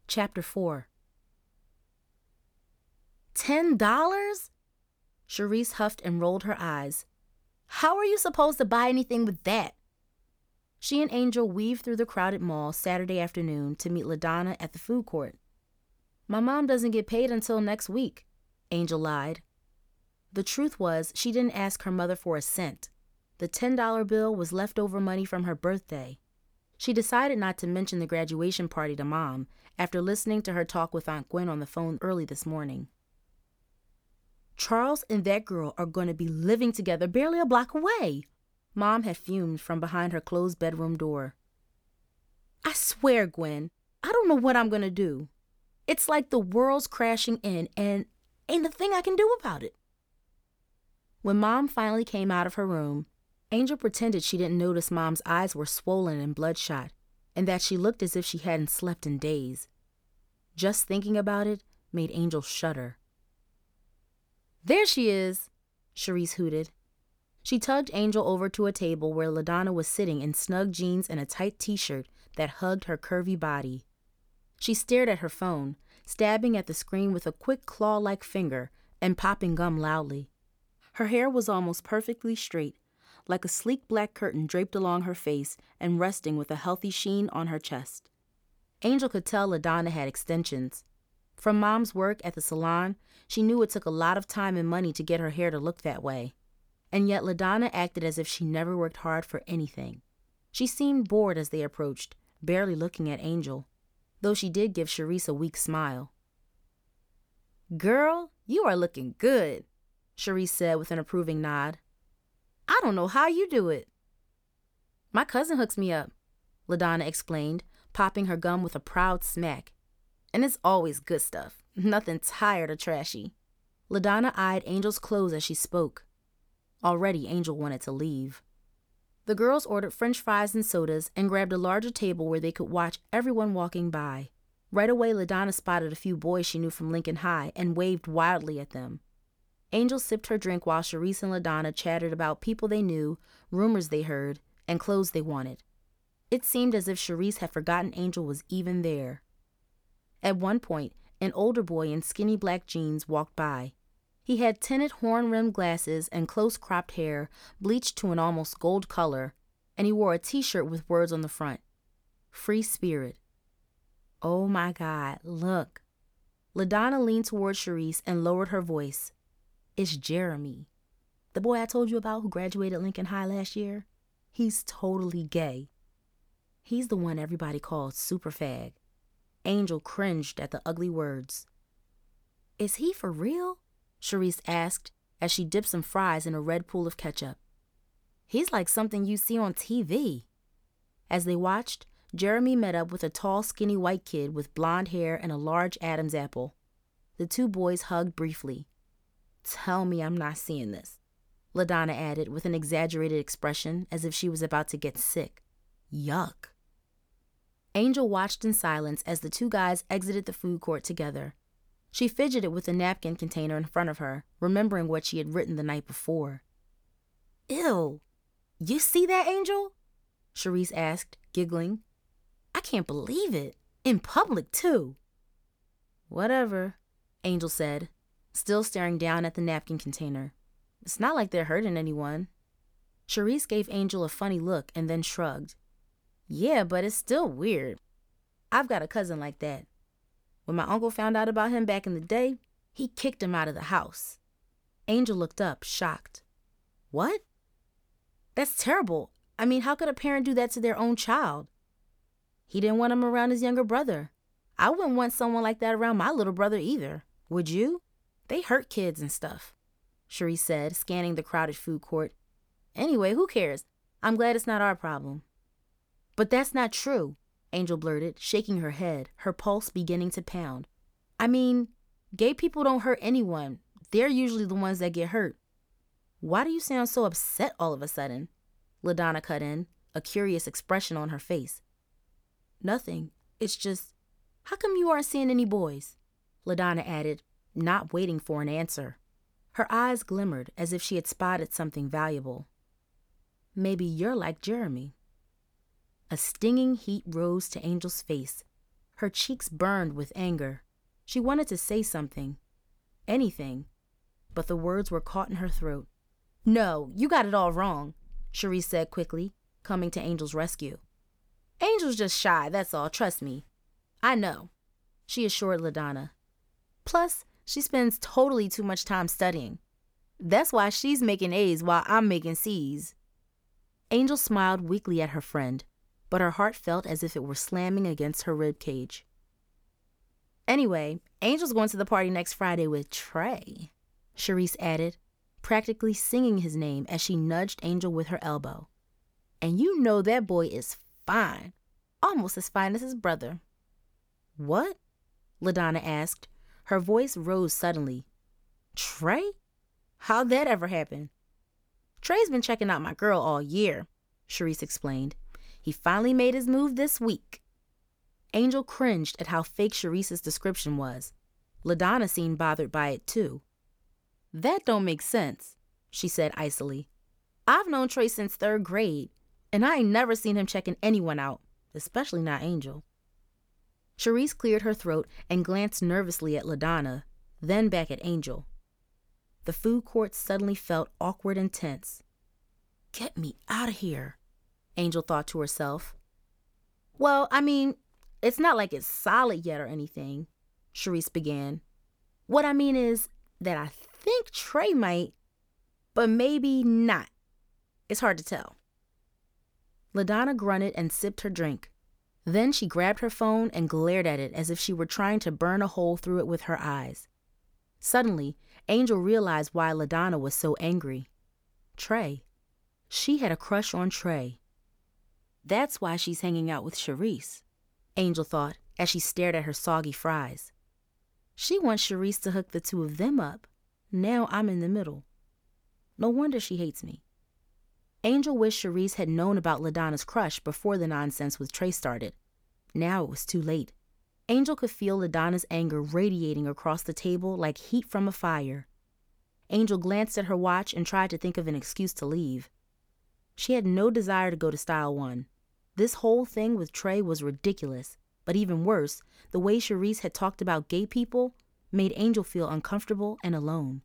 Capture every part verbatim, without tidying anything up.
Chapter four. Ten dollars? Charisse huffed and rolled her eyes. How are you supposed to buy anything with that? She and Angel weaved through the crowded mall Saturday afternoon to meet LaDonna at the food court. My mom doesn't get paid until next week, Angel lied. The truth was, she didn't ask her mother for a cent. The ten dollar bill was leftover money from her birthday. She decided not to mention the graduation party to Mom after listening to her talk with Aunt Gwen on the phone early this morning. Charles and that girl are going to be living together barely a block away, Mom had fumed from behind her closed bedroom door. I swear, Gwen, I don't know what I'm going to do. It's like the world's crashing in and ain't a thing I can do about it. When Mom finally came out of her room, Angel pretended she didn't notice Mom's eyes were swollen and bloodshot, and that she looked as if she hadn't slept in days. Just thinking about it made Angel shudder. There she is, Charisse hooted. She tugged Angel over to a table where LaDonna was sitting in snug jeans and a tight t-shirt that hugged her curvy body. She stared at her phone, stabbing at the screen with a quick claw-like finger and popping gum loudly. Her hair was almost perfectly straight, like a sleek black curtain draped along her face and resting with a healthy sheen on her chest. Angel could tell LaDonna had extensions. From Mom's work at the salon, she knew it took a lot of time and money to get her hair to look that way. And yet LaDonna acted as if she never worked hard for anything. She seemed bored as they approached, barely looking at Angel, though she did give Charisse a weak smile. Girl, you are looking good, Charisse said with an approving nod. I don't know how you do it. My cousin hooks me up, LaDonna explained, popping her gum with a proud smack. And it's always good stuff, nothing tired or trashy. LaDonna eyed Angel's clothes as she spoke. Already Angel wanted to leave. The girls ordered French fries and sodas and grabbed a larger table where they could watch everyone walking by. Right away, LaDonna spotted a few boys she knew from Lincoln High and waved wildly at them. Angel sipped her drink while Charisse and LaDonna chattered about people they knew, rumors they heard, and clothes they wanted. It seemed as if Charisse had forgotten Angel was even there. At one point, an older boy in skinny black jeans walked by. He had tinted horn-rimmed glasses and close-cropped hair, bleached to an almost gold color, and he wore a t-shirt with words on the front. Free Spirit. Oh my God, look. LaDonna leaned toward Charisse and lowered her voice. It's Jeremy. The boy I told you about who graduated Lincoln High last year? He's totally gay. He's the one everybody calls Super Fag. Angel cringed at the ugly words. Is he for real? Charisse asked as she dipped some fries in a red pool of ketchup. He's like something you see on T V. As they watched, Jeremy met up with a tall, skinny white kid with blonde hair and a large Adam's apple. The two boys hugged briefly. Tell me I'm not seeing this, LaDonna added with an exaggerated expression as if she was about to get sick. Yuck. Angel watched in silence as the two guys exited the food court together. She fidgeted with the napkin container in front of her, remembering what she had written the night before. Ew, you see that, Angel? Charisse asked, giggling. I can't believe it. In public, too. Whatever, Angel said, still staring down at the napkin container. It's not like they're hurting anyone. Charisse gave Angel a funny look and then shrugged. Yeah, but it's still weird. I've got a cousin like that. When my uncle found out about him back in the day, he kicked him out of the house. Angel looked up, shocked. What? That's terrible. I mean, how could a parent do that to their own child? He didn't want him around his younger brother. I wouldn't want someone like that around my little brother either. Would you? They hurt kids and stuff, Charisse said, scanning the crowded food court. Anyway, who cares? I'm glad it's not our problem. But that's not true, Angel blurted, shaking her head, her pulse beginning to pound. I mean, gay people don't hurt anyone. They're usually the ones that get hurt. Why do you sound so upset all of a sudden? LaDonna cut in, a curious expression on her face. Nothing. It's just, how come you aren't seeing any boys? LaDonna added, not waiting for an answer. Her eyes glimmered as if she had spotted something valuable. Maybe you're like Jeremy. A stinging heat rose to Angel's face. Her cheeks burned with anger. She wanted to say something, anything, but the words were caught in her throat. "No, you got it all wrong," Cherise said quickly, coming to Angel's rescue. "Angel's just shy, that's all, trust me." "I know," she assured LaDonna. "Plus, she spends totally too much time studying. That's why she's making A's while I'm making C's." Angel smiled weakly at her friend, but her heart felt as if it were slamming against her rib cage. "Anyway, Angel's going to the party next Friday with Trey," Cherise added, practically singing his name as she nudged Angel with her elbow. "And you know that boy is fine, almost as fine as his brother." "What?" LaDonna asked. Her voice rose suddenly. "Trey? How'd that ever happen?" "Trey's been checking out my girl all year," Cherise explained. "He finally made his move this week." Angel cringed at how fake Cherise's description was. LaDonna seemed bothered by it too. "That don't make sense," she said icily. "I've known Trey since third grade, and I ain't never seen him checking anyone out, especially not Angel." Cherise cleared her throat and glanced nervously at LaDonna, then back at Angel. The food court suddenly felt awkward and tense. "Get me out of here," Angel thought to herself. "Well, I mean, it's not like it's solid yet or anything," Cherise began. "What I mean is that I think Trey might, but maybe not. It's hard to tell." LaDonna grunted and sipped her drink. Then she grabbed her phone and glared at it as if she were trying to burn a hole through it with her eyes. Suddenly, Angel realized why LaDonna was so angry. Trey. She had a crush on Trey. That's why she's hanging out with Cherise, Angel thought as she stared at her soggy fries. She wants Cherise to hook the two of them up. Now I'm in the middle. No wonder she hates me. Angel wished Cherise had known about LaDonna's crush before the nonsense with Trey started. Now it was too late. Angel could feel LaDonna's anger radiating across the table like heat from a fire. Angel glanced at her watch and tried to think of an excuse to leave. She had no desire to go to Style One. This whole thing with Trey was ridiculous, but even worse, the way Cherise had talked about gay people made Angel feel uncomfortable and alone.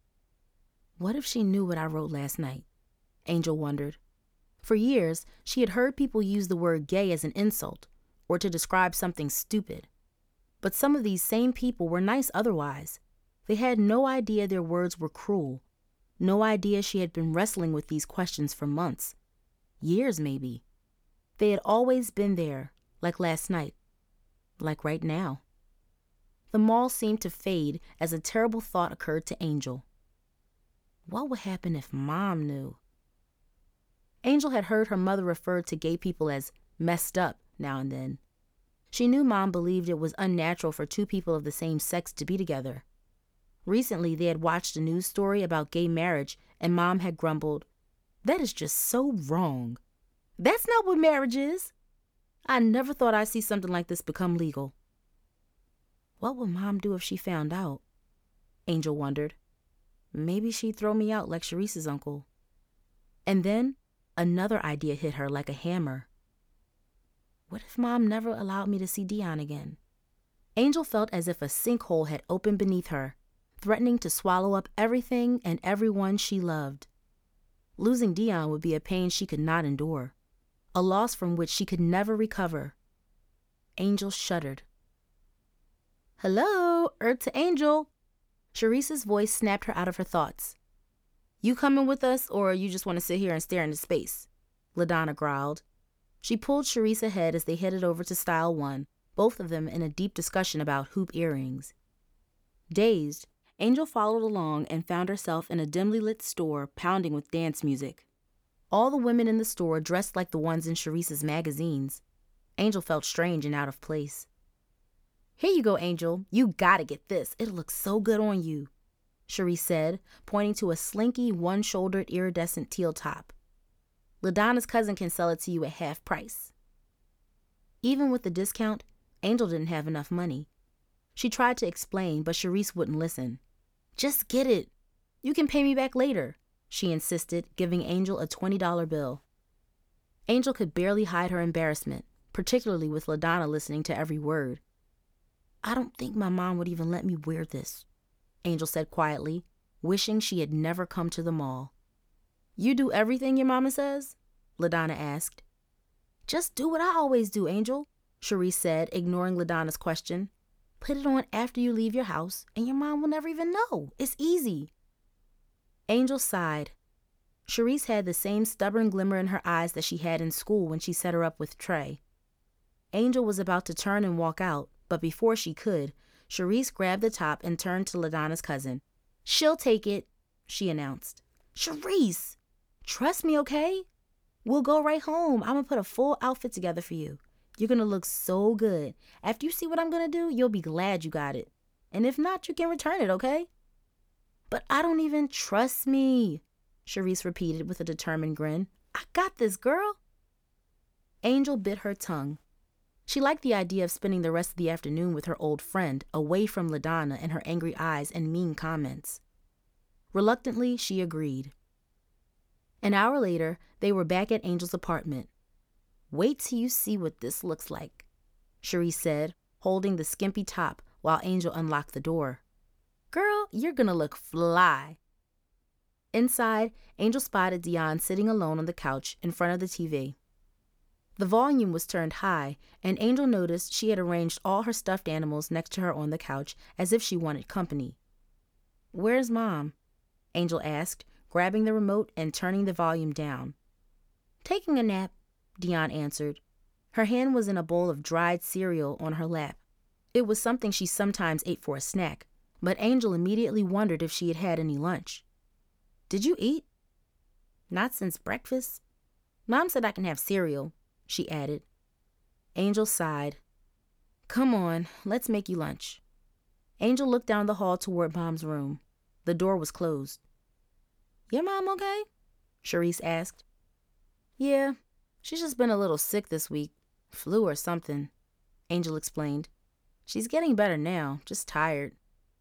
What if she knew what I wrote last night? Angel wondered. For years, she had heard people use the word gay as an insult or to describe something stupid. But some of these same people were nice otherwise. They had no idea their words were cruel. No idea she had been wrestling with these questions for months. Years, maybe. They had always been there, like last night. Like right now. The mall seemed to fade as a terrible thought occurred to Angel. What would happen if Mom knew? Angel had heard her mother refer to gay people as messed up now and then. She knew Mom believed it was unnatural for two people of the same sex to be together. Recently, they had watched a news story about gay marriage, and Mom had grumbled, "That is just so wrong. That's not what marriage is. I never thought I'd see something like this become legal." What would Mom do if she found out? Angel wondered. Maybe she'd throw me out like Cherise's uncle. And then another idea hit her like a hammer. What if Mom never allowed me to see Dion again? Angel felt as if a sinkhole had opened beneath her, threatening to swallow up everything and everyone she loved. Losing Dion would be a pain she could not endure, a loss from which she could never recover. Angel shuddered. "Hello, Earth to Angel." Cherise's voice snapped her out of her thoughts. "You coming with us, or you just want to sit here and stare into space?" LaDonna growled. She pulled Cherise ahead as they headed over to Style One, both of them in a deep discussion about hoop earrings. Dazed, Angel followed along and found herself in a dimly lit store pounding with dance music. All the women in the store dressed like the ones in Cherise's magazines. Angel felt strange and out of place. "Here you go, Angel. You gotta get this. It'll look so good on you," Cherise said, pointing to a slinky, one-shouldered iridescent teal top. "LaDonna's cousin can sell it to you at half price." Even with the discount, Angel didn't have enough money. She tried to explain, but Cherise wouldn't listen. "Just get it. You can pay me back later," she insisted, giving Angel a twenty dollar bill. Angel could barely hide her embarrassment, particularly with LaDonna listening to every word. "I don't think my mom would even let me wear this," Angel said quietly, wishing she had never come to the mall. "You do everything your mama says?" LaDonna asked. "Just do what I always do, Angel," Cherise said, ignoring LaDonna's question. "Put it on after you leave your house, and your mom will never even know. It's easy." Angel sighed. Cherise had the same stubborn glimmer in her eyes that she had in school when she set her up with Trey. Angel was about to turn and walk out, but before she could, Cherise grabbed the top and turned to LaDonna's cousin. "She'll take it," she announced. "Cherise, trust me, okay? We'll go right home. I'm going to put a full outfit together for you. You're going to look so good. After you see what I'm going to do, you'll be glad you got it. And if not, you can return it, okay?" "But I don't even trust me," Cherise repeated with a determined grin. "I got this, girl." Angel bit her tongue. She liked the idea of spending the rest of the afternoon with her old friend, away from LaDonna and her angry eyes and mean comments. Reluctantly, she agreed. An hour later, they were back at Angel's apartment. "Wait till you see what this looks like," Cherise said, holding the skimpy top while Angel unlocked the door. "Girl, you're gonna look fly." Inside, Angel spotted Dion sitting alone on the couch in front of the T V. The volume was turned high, and Angel noticed she had arranged all her stuffed animals next to her on the couch as if she wanted company. "Where's Mom?" Angel asked, grabbing the remote and turning the volume down. "Taking a nap," Dion answered. Her hand was in a bowl of dried cereal on her lap. It was something she sometimes ate for a snack, but Angel immediately wondered if she had had any lunch. "Did you eat?" "Not since breakfast. Mom said I can have cereal," she added. Angel sighed. "Come on, let's make you lunch." Angel looked down the hall toward Mom's room. The door was closed. "Your mom okay?" Cherise asked. "Yeah, she's just been a little sick this week. Flu or something," Angel explained. "She's getting better now, just tired."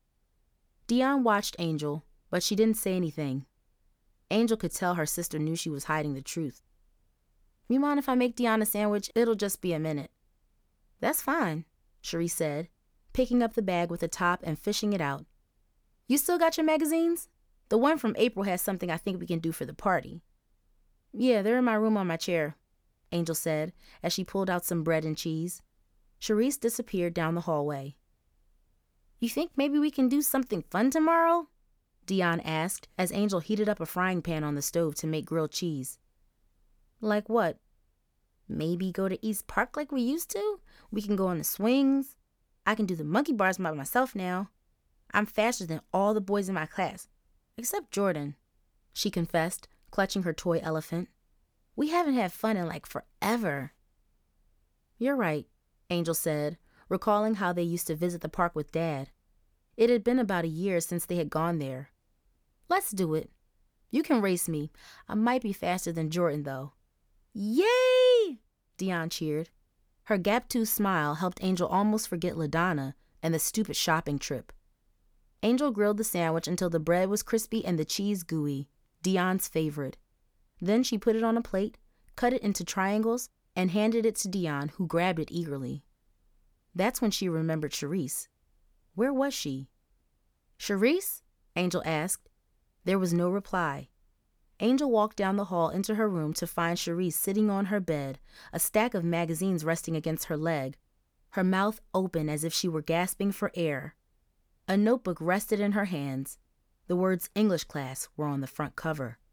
Dion watched Angel, but she didn't say anything. Angel could tell her sister knew she was hiding the truth. "You mind if I make Dion a sandwich? It'll just be a minute." "That's fine," Cherise said, picking up the bag with the top and fishing it out. "You still got your magazines? The one from April has something I think we can do for the party." "Yeah, they're in my room on my chair," Angel said as she pulled out some bread and cheese. Cherise disappeared down the hallway. "You think maybe we can do something fun tomorrow?" Dion asked as Angel heated up a frying pan on the stove to make grilled cheese. "Like what?" "Maybe go to East Park like we used to? We can go on the swings. I can do the monkey bars by myself now. I'm faster than all the boys in my class, except Jordan," she confessed, clutching her toy elephant. "We haven't had fun in like forever." "You're right," Angel said, recalling how they used to visit the park with Dad. It had been about a year since they had gone there. "Let's do it. You can race me. I might be faster than Jordan, though." "Yay!" Dion cheered. Her gap-toothed smile helped Angel almost forget LaDonna and the stupid shopping trip. Angel grilled the sandwich until the bread was crispy and the cheese gooey, Dion's favorite. Then she put it on a plate, cut it into triangles, and handed it to Dion, who grabbed it eagerly. That's when she remembered Cherise. Where was she? "Cherise?" Angel asked. There was no reply. Angel walked down the hall into her room to find Cherise sitting on her bed, a stack of magazines resting against her leg, her mouth open as if she were gasping for air. A notebook rested in her hands. The words English class were on the front cover.